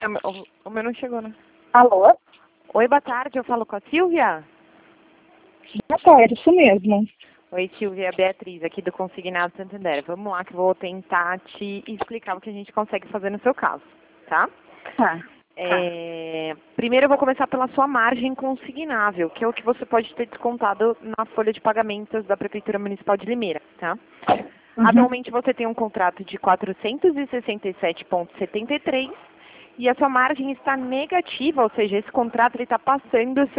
O meu não chegou, né? Alô? Oi, boa tarde, eu falo com a Silvia? Boa tarde, isso mesmo. Oi, Silvia, é Beatriz, aqui do Consignado Santander. Vamos lá que eu vou tentar te explicar o que a gente consegue fazer no seu caso, tá? Tá. Primeiro eu vou começar pela sua margem consignável, que é o que você pode ter descontado na folha de pagamentos da Prefeitura Municipal de Limeira, tá? Atualmente você tem um contrato de 467,73 e a sua margem está negativa, ou seja, esse contrato está passando R$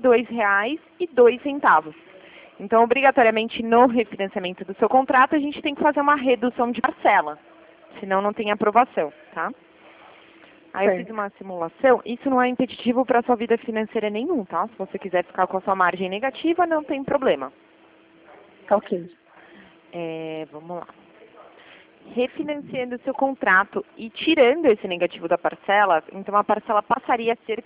62,02. Então, obrigatoriamente, no refinanciamento do seu contrato, a gente tem que fazer uma redução de parcela, senão não tem aprovação, tá? Aí eu fiz uma simulação, isso não é impeditivo para a sua vida financeira nenhum, tá? Se você quiser ficar com a sua margem negativa, não tem problema. Tá ok. Vamos lá. Refinanciando o seu contrato e tirando esse negativo da parcela, então a parcela passaria a ser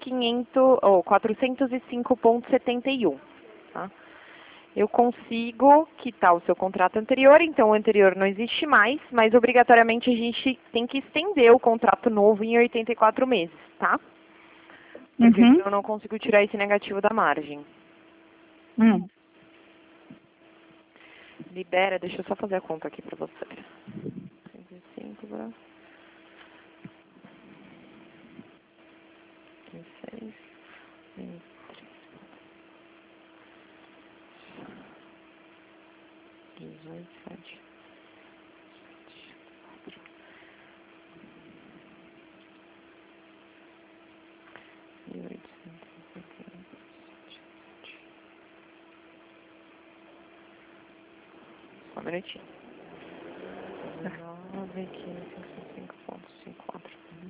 405,71, tá? Eu consigo quitar o seu contrato anterior, então o anterior não existe mais, mas obrigatoriamente a gente tem que estender o contrato novo em 84 meses, tá? Porque senão eu não consigo tirar esse negativo da margem. Libera, deixa eu só fazer a conta aqui pra você. 105 para 16, 23. Só um minutinho. 19, 5,54.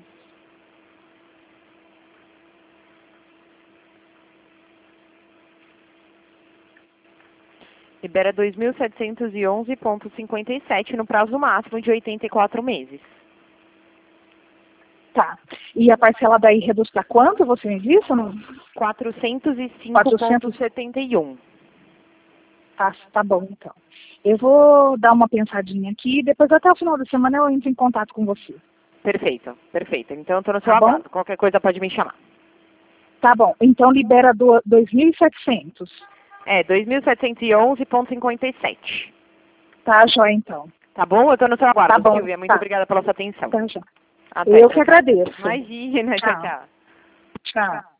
Libera 2.711,57 no prazo máximo de 84 meses. Tá. E a parcela daí reduz para quanto, você me disse? 405,71. Tá bom, então. Eu vou dar uma pensadinha aqui e depois até o final da semana eu entro em contato com você. Perfeito, perfeito. Então eu estou no seu aguardo. Qualquer coisa pode me chamar. Tá bom. Então libera 2.700. 2.711,57. Tá, joia, então. Tá bom? Eu estou no seu aguardo, Tá bom, Silvia. Muito obrigada pela sua atenção. Tá, já. Até, Eu que agradeço. Imagina, tchau, tchau. Tchau.